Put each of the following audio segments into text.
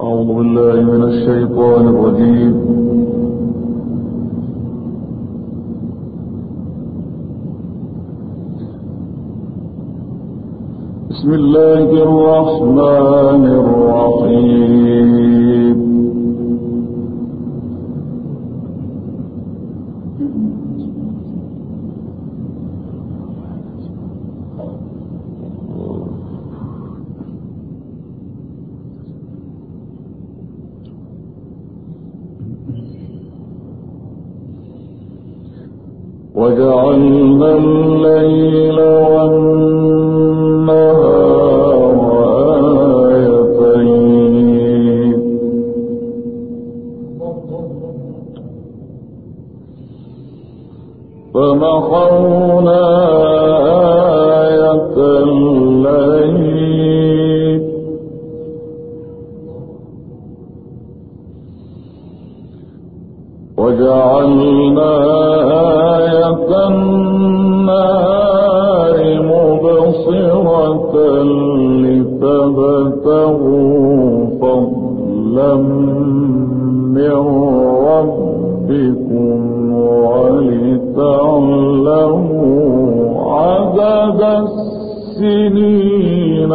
أعوذ بالله من الشيطان الرجيم. بسم الله الرحمن الرحيم. وجعلنا الليل والنهار آيتين فمحونا آية الليل وجعلنا النار مبصرة لتبتغوا فضلا من ربكم ولتعلموا عدد السنين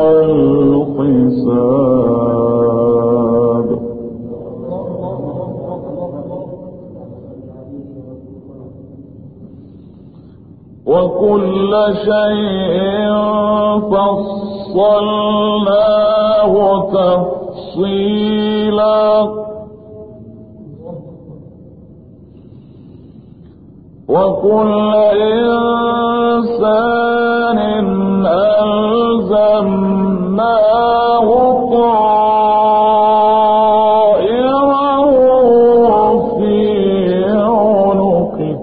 والحساب. وكل شيء فصلناه تفصيلا وكل إنسان ألزمناه طائره في عنقه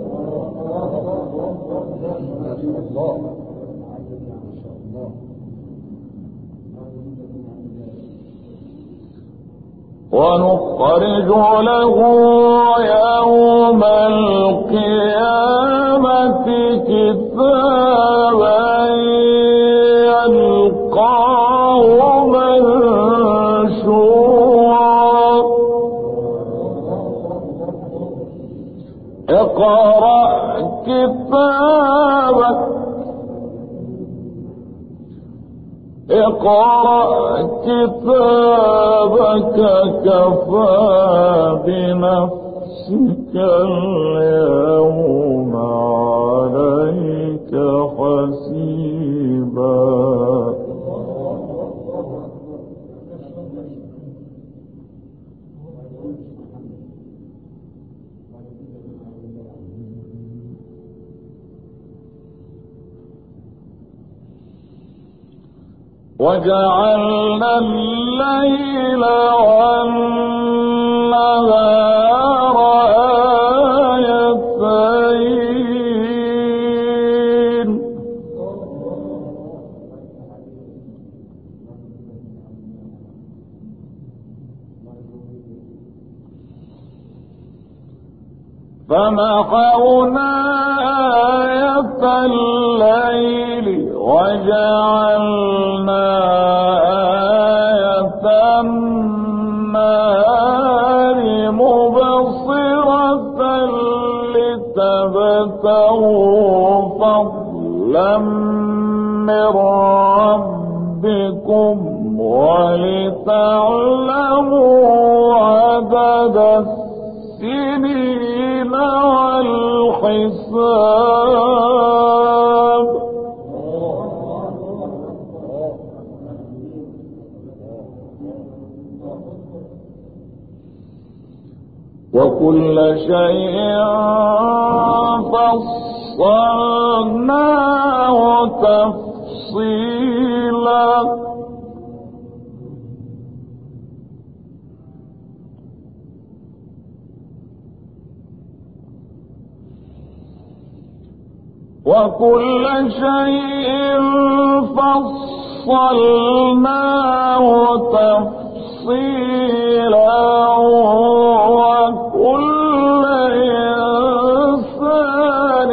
ونخرج له يوم القيامة كتابا يلقاه منشورا اقرأ كتابك كفى بنفسك اليوم عليك حسيبا. وجعلنا الليل والنهار آيتين فمحونا آية الليل وجعلنا آية النهار مبصرة لتبتغوا فضلا من ربكم ولتعلموا عدد السنين والحساب. وكل شيء فصلناه تفصيلا وكل شيء فصلناه تفصيلا وكل إنسان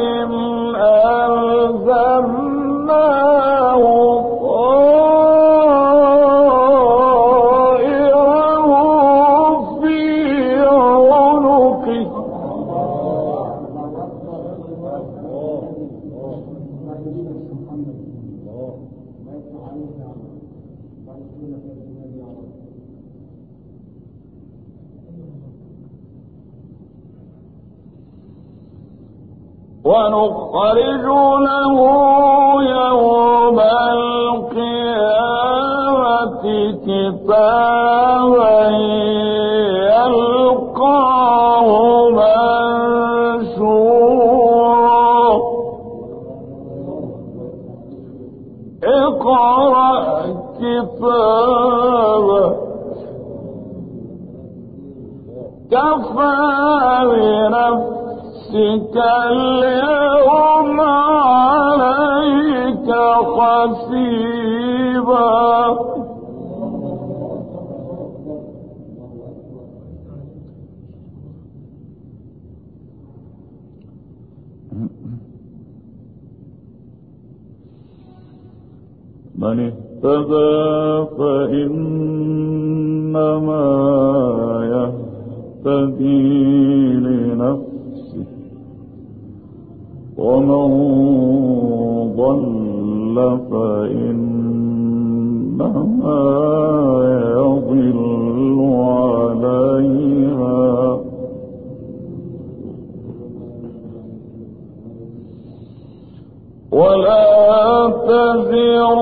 ألزمناه طائره ونخرج له يوم القيامة كتابا يلقاه منشورا اقرأ كتابه كفى بنفسك اليوم عليك حسيبا من اهتدى فإنما يهتدي لنفسه ومن ضل فإنما يضل عليها ولا تزر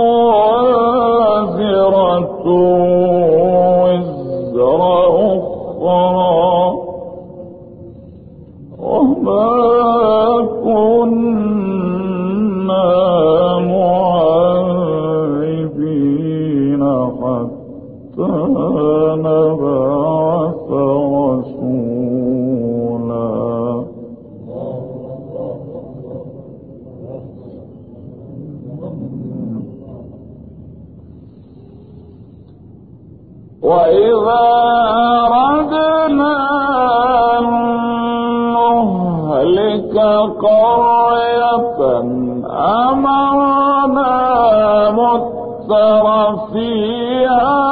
وازرة وزر أخرى وما كنا معذبين حتى نبعث رسولا وإذا أردنا أن نهلك قرية أمرنا متر فيها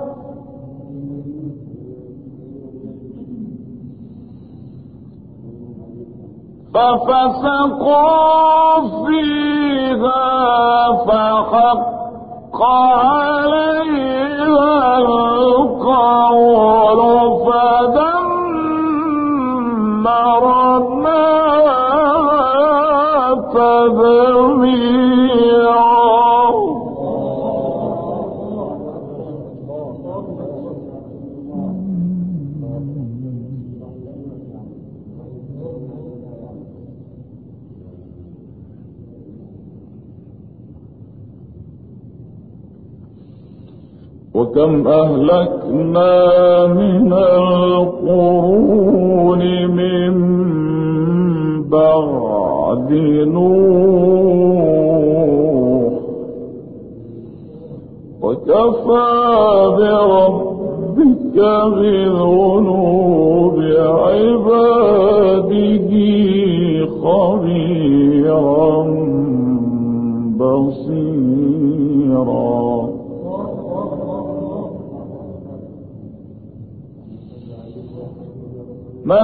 ففسقوا فيها فحق عليها القول فدمرناها تدميرا وكم أهلكنا من القرون من بعد نوح وكفى بربك بذنوب عباده خبيرا بصيرا من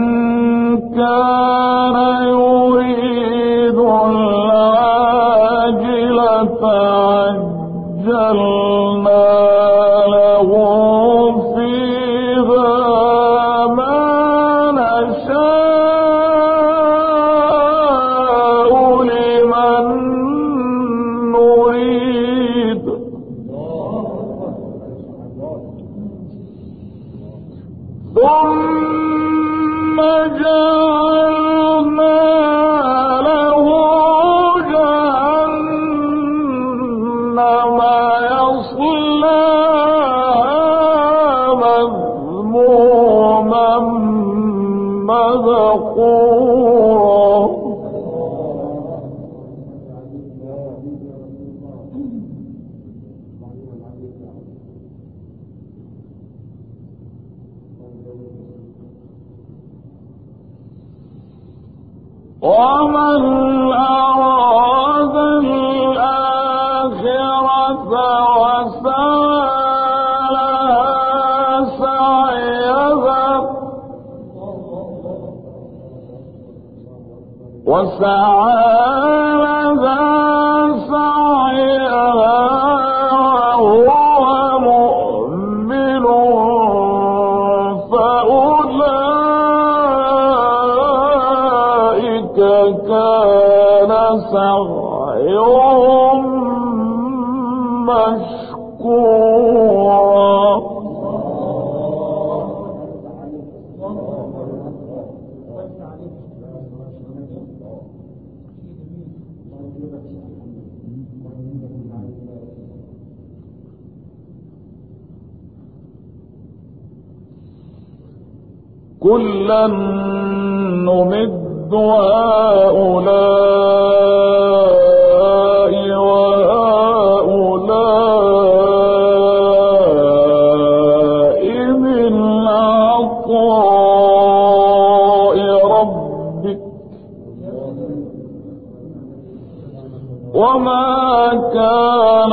كان يريد العاجلة عجلنا له فيها ما نشاء لمن نريد ثم جعلنا له جهنم يصلاها مذموما مدحورا ومن أراد الآخرة وسعى لها سعيها وهو سعيهم مشكورا كلا نمد هؤلاء وهؤلاء من عطاء ربك وما كان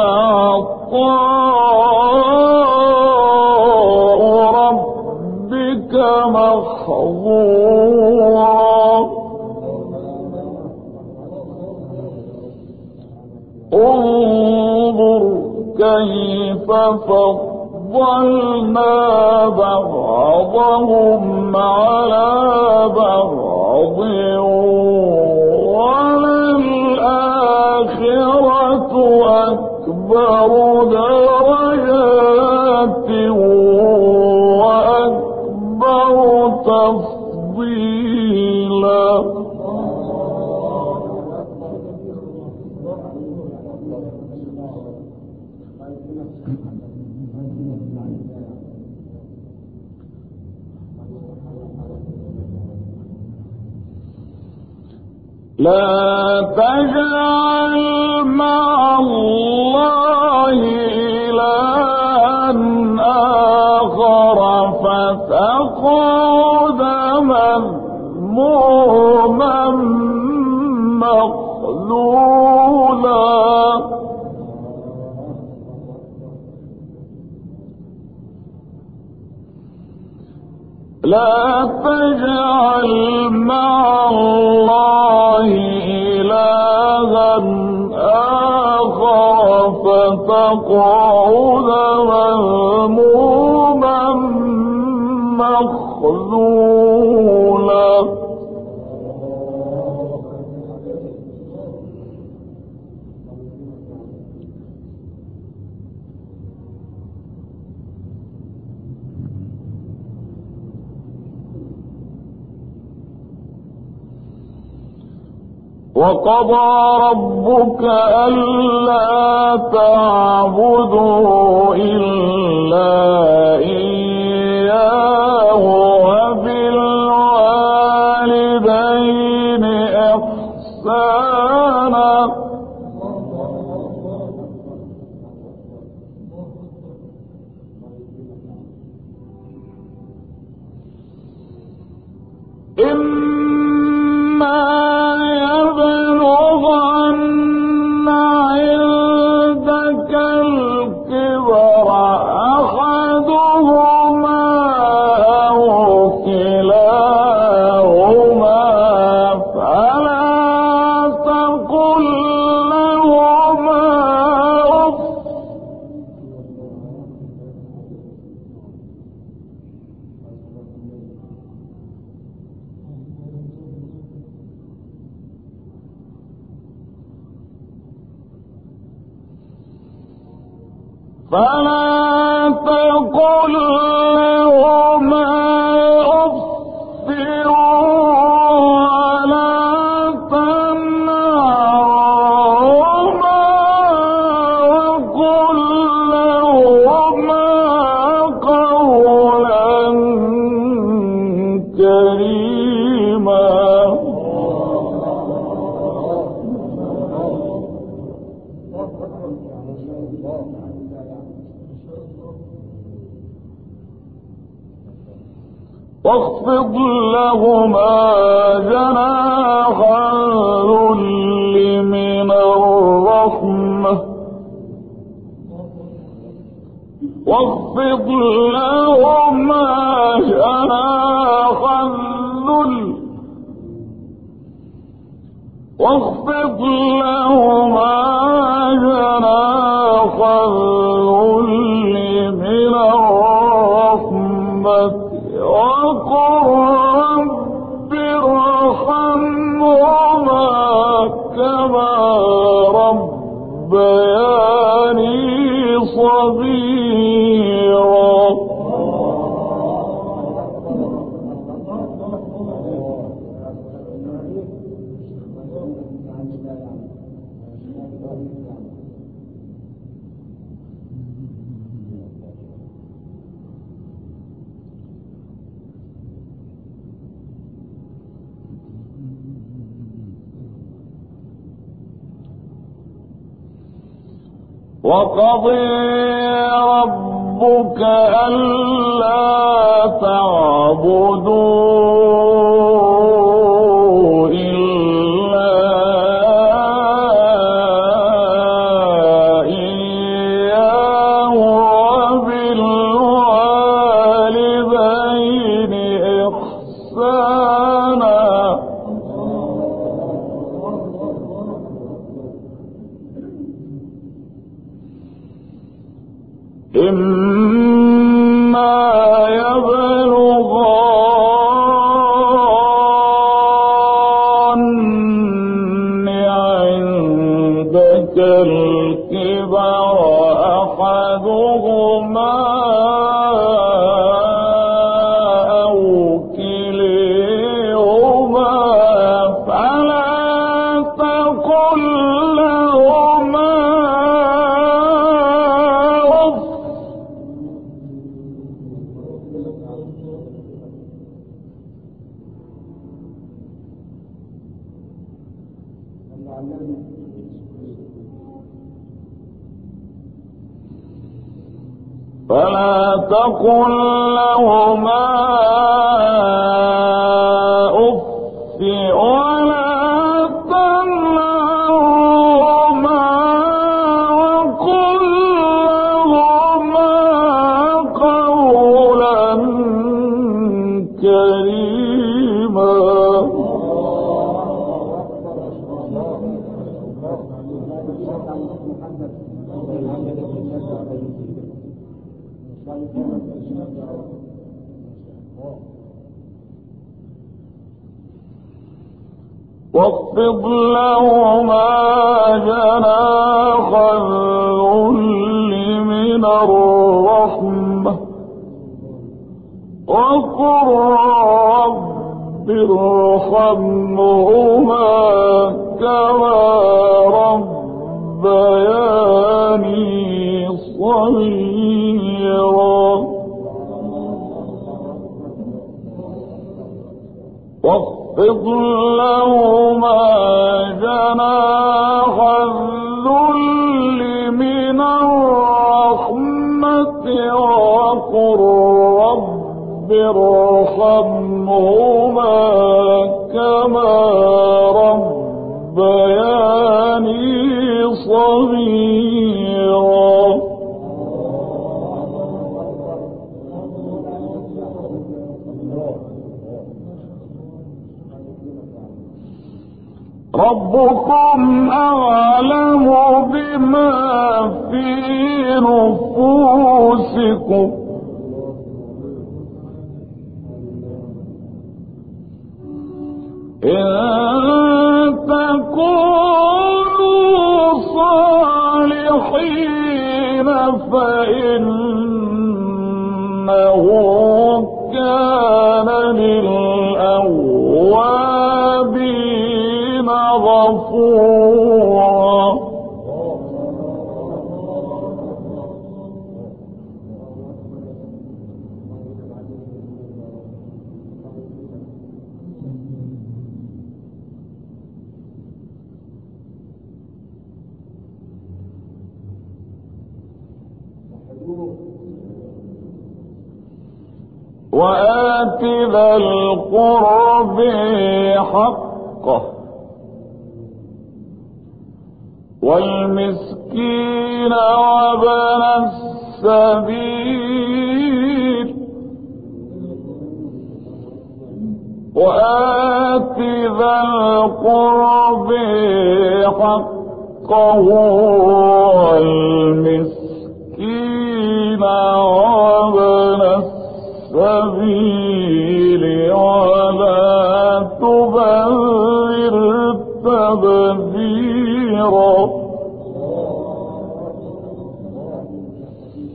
عطاء ربك محظورا انظر كيف فضلنا بعضهم على بعض وللآخرة أكبر درجات وأكبر تفضيلا لا تجعل مع الله إلها آخر فتقعد مذموما مخذولا لا تجعل مع الله إلها آخر فتقعد مذموما مخذولا وقضى ربك ألا تعبدوا إلا إياه وبالوالدين إحسانا فلا تقل لهما أف ولا تنهرهما وقل لهما قولا كريما واخفض لهما جناح الذل من الرحمة واخفض لهما جناح الذل واخفض لهما جناح الذل من الرحمة وقل رب ارحمهما كما خبيرا. وقضى ربك ألا تعبدوا إلا إياه وبالوالدين إحسانا. إما يبلغن عندك الكبر أحدهما أو كليهما فلا تقل لهما أف ولا تنهرهما وقل لهما قولا كريما. واخفض لهما جناح الذل من الرحمة وقل رب ارحمهما كما ربياني صغيرا. واخفض لهما جناح الذل من الرحمة وقل رب ارحمهما كما ربياني صغيرا. ربكم أعلم بما في نفوسكم إن تكونوا صالحين فإنه كان للأوابين غفورا. وآت ذا القرب حقه والمسكين وابن السبيل وآت ذا القرب حقه والمسكين وابن السبيل ولا تبذر تبذيرا.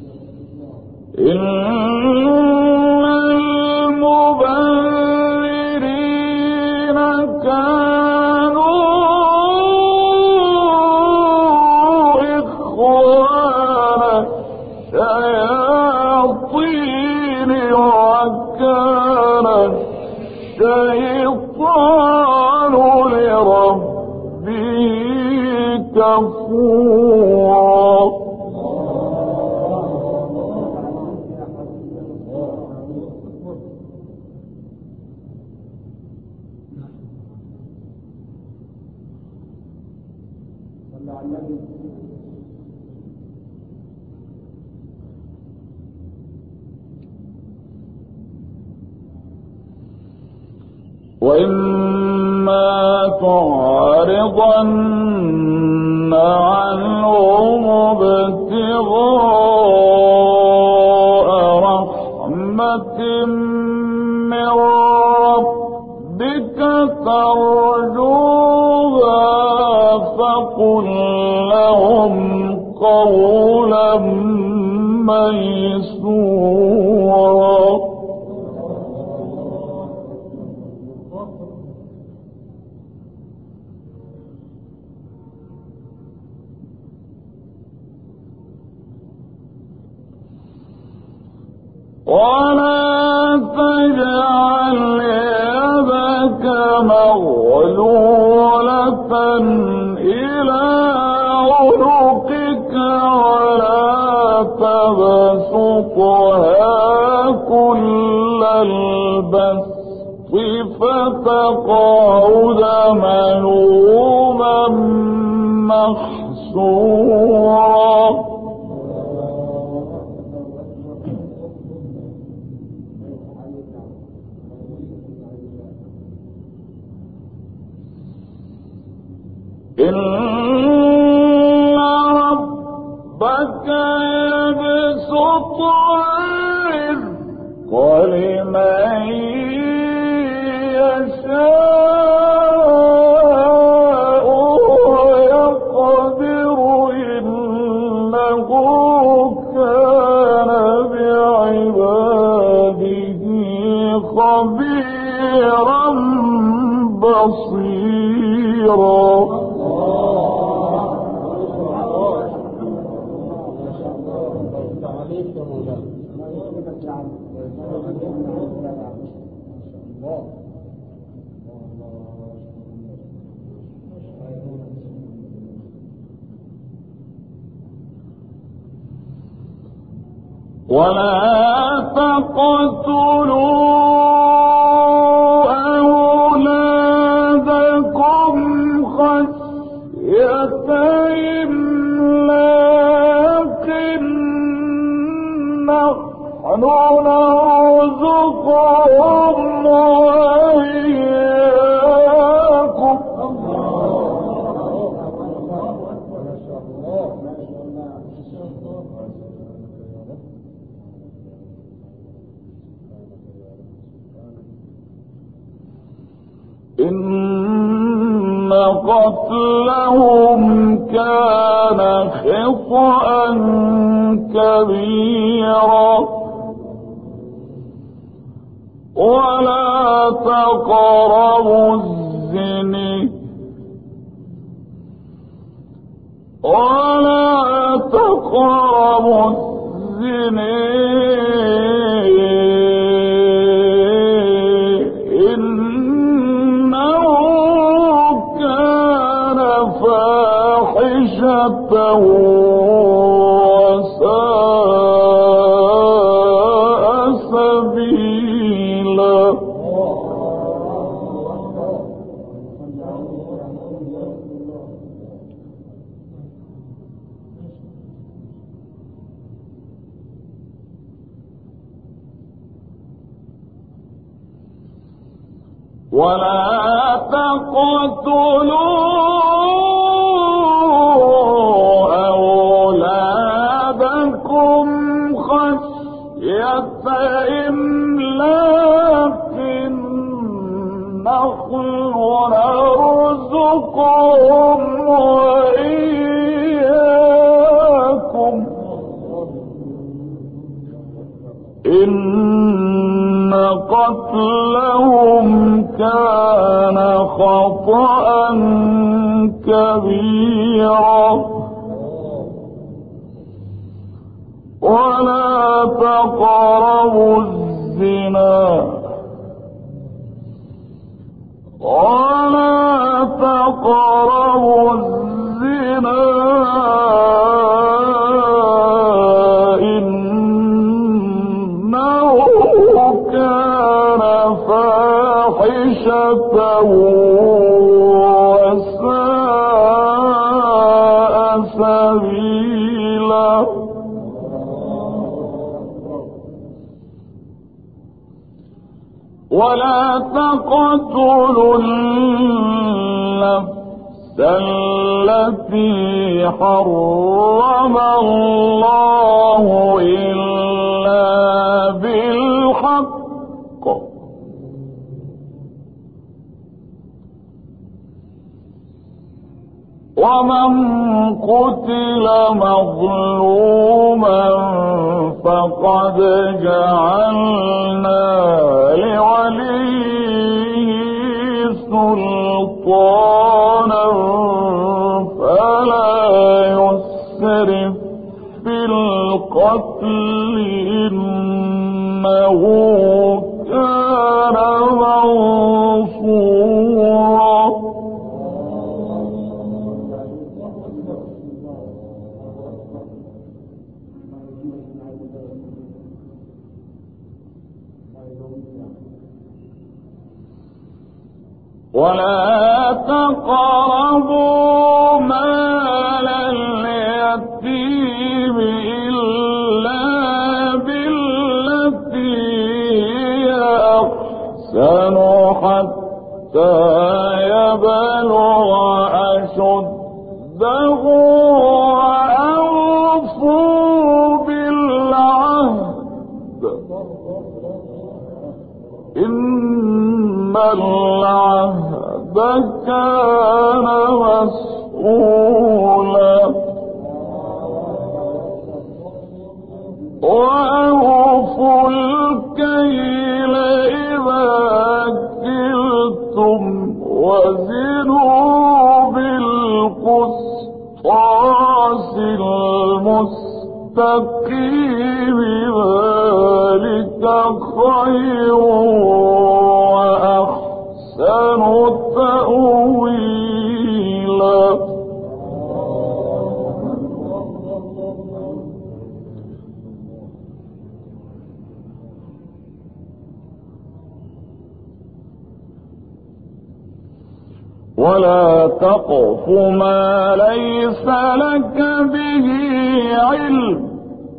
الشيطان لربه كفورا وإما تعرضن عنهم ابتغاء رحمة من ربك ترجوها فقل لهم قولا ميسورا ولا تجعل يدك مغلولة إلى عنقك ولا تبسطها كل البسط فتقعد ملوما محسورا إن ربك يبسط الرزق لمن يشاء ويقدر إنه كان بعباده خبيرا بصيرا ولا تقتلوا أولادكم خشية إملاق نحن نرزقهم وإياكم إن قتلهم كان خطأ كبيرا ولا تقربوا الزنا فاحشة وساء سبيلا ولا تقتلوا أولادكم خشية إملاق نحن نرزقهم وإياكم إن قتلهم كان خطأ كبيرا ولا تقربوا الزنا وساء سبيلا ولا تقتلوا النفس التي حرم الله إلا بالحق ومن قتل مظلوما فقد جعلنا لوليه سلطانا فلا يسرف في القتل إنه كان منصورا ولا تقربوا مال اليتيم إلا بالتي هي أحسن حتى يبلغ أشده وأوفوا بالعهد إن العهد كان مسؤولا وأوفوا الكيل إذا كلتم وزنوا بالقسطاس المستقيم ذلك خير وأحسن تأويلا ولا تقف ما ليس لك به علم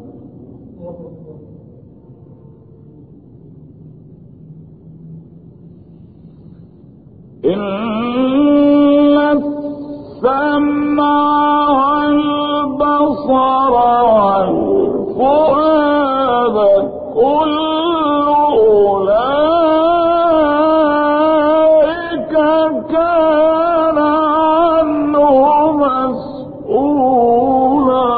إن السمع والبصر والفؤاد كل أولئك كان عنه مسؤولا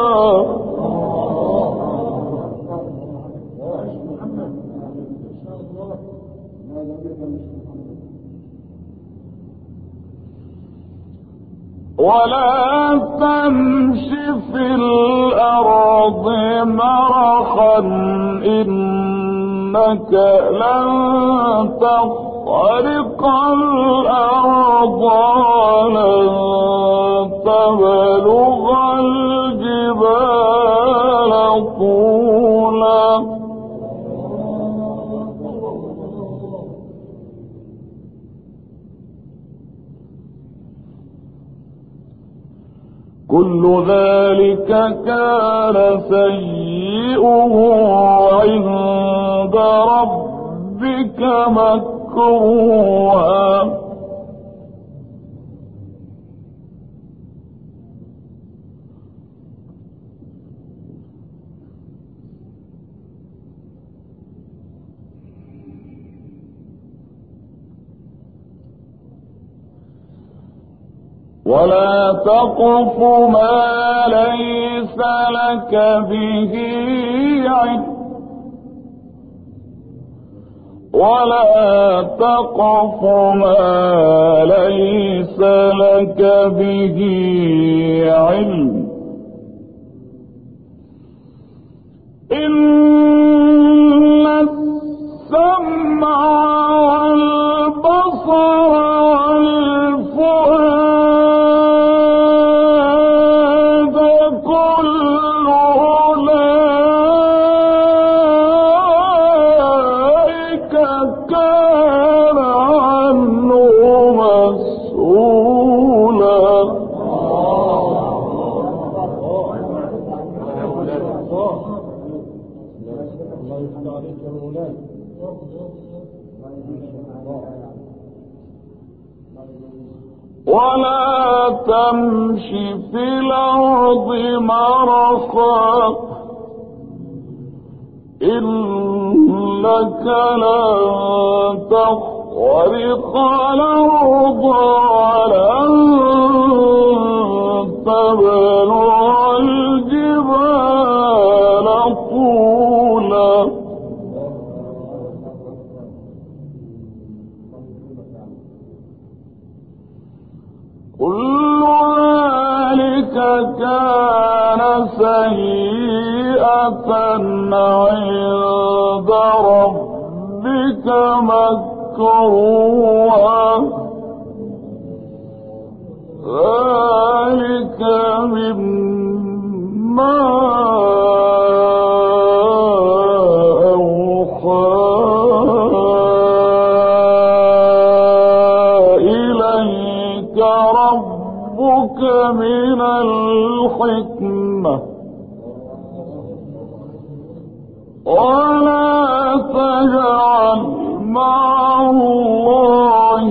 ولا تمش في الأرض مرحا إنك لن تخرق الأرض ولن تبلغ الجبال طولا كل ذلك كان سيئه عند ربك مكروها ولا تقف ما ليس لك به علم ولا تقف ما ليس لك به علم إن السمع والبصر والفؤاد كل أولئك كان عنه ولا تمش في الأرض مرحا إنك لن تخرق الأرض ولن تبلغ الجبال طولا كل ذلك كان سيئة عند ربك مكروها ذلك مما أوحى إليك ربك من الحكمة ولا تجعل مع الله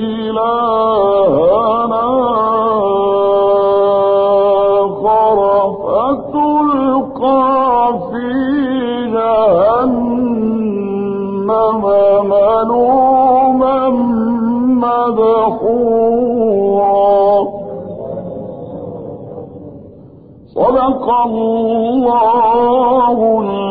إلهنا آخر فتلقى في جهنم ملوما مدحورا صدق الله